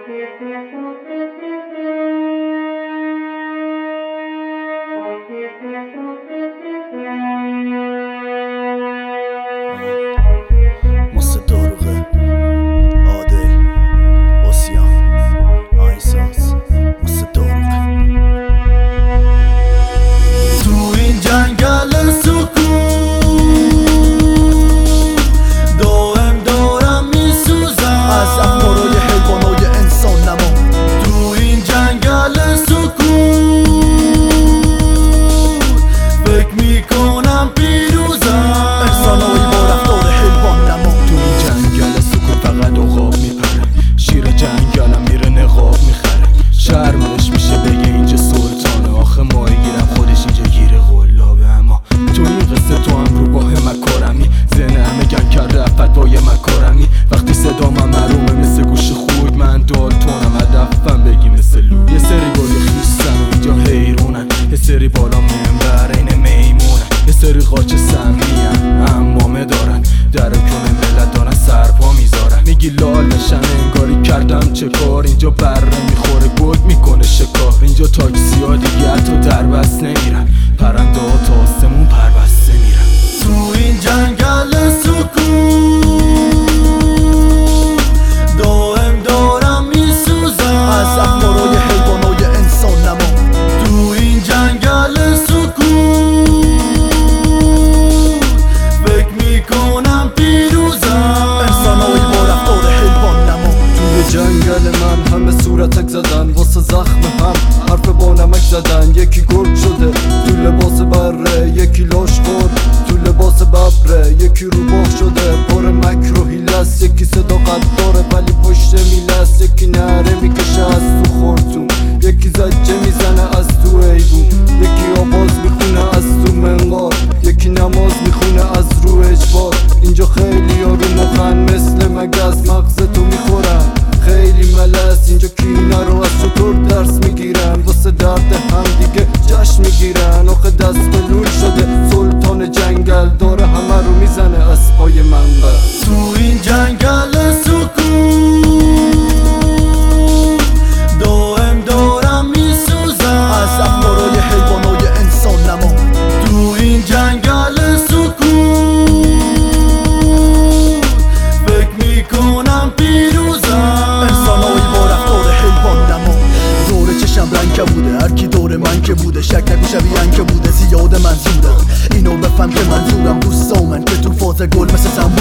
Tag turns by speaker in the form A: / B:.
A: مصد داروغه عادل آسیان آیساز مصد داروغه تو این جنگل سکون دائم دارم میسوزم از افکارای حیوانای انسان نما. تو این جنگل سکون فکر میکنم پیروزم انسانایی با رفتار حیوان نما.
B: تو این جنگل سکون فقط عقاب میپره، شیر جنگلم میره نقاب میخره. شرمش میشه بگه اینجا سلطانه، آخه ماهی گیرم خودش اینجا گیره قلابه. اما تو این قصه تو هم رو با مکارمی، زنه همه گن کرده فتوای مکارمی. وقتی صدام هم مرومه مثل گوش خوک، من دالتونم هدفم بگی مثل لو. یه سری گلی خیستن و اینجا حیرونن، یه سری بالا منبر این میمونن، یه سری قاچ سمیان امامه دارن، در کنه ملت دارن سرپا میذارن. میگی لال نشن انگاری کردم چه کار، اینجا بره میخوره گل میکنه شکار. اینجا تاکسی ها دیگه حتی در بس نمیرن، پرنده ها تا آسمون پربسته میرن.
A: تو این جنگل سکون دائم دارم میسوزم از افکارای حیوانای انسان نما. تو این جنگل سکون فکر میکنم پیروزم انسانایی با رفتار حیوان نما.
B: توی جنگل من همه صورتک زدن، واسه زخم هم حرف با نمک زدن. یکی گرگ شده تو لباس بره، یکی لاش خورد تو لباس ببره. یکی رو باغ شده پر مکر و هیلست، یکی صداقت داره ولی پشت میلست. یکی نره میکشه از تو خورتون، یکی زجه میزنه از تو ایبون. یکی آواز میخونه از تو منقار، یکی نماز میخونه از رو اجبار. اینجا خیلی ها رو مخن مثل مگس مغز تو میخورن، خیلی ملس. اینجا کینه رو از چطور درس میگیرن، واسه درد هم دیگه جشن میگیرن. آخه دست به لول شده سلطان جنگل، داره همه رو میزنه از پای منقل.
A: تو این جنگل سکون دائم دارم میسوزم از افکارای حیوانای انسان نما. تو این جنگل سکون فکر میکنم پیروزم انسانایی با رفتار حیوان نما. دور چشم رنگ بوده هرکی دور من که بوده، شک نکن شبیه که بوده زیاد منظورم. اینو بفهم که منظورم دوستا من که تو فاز گل مثل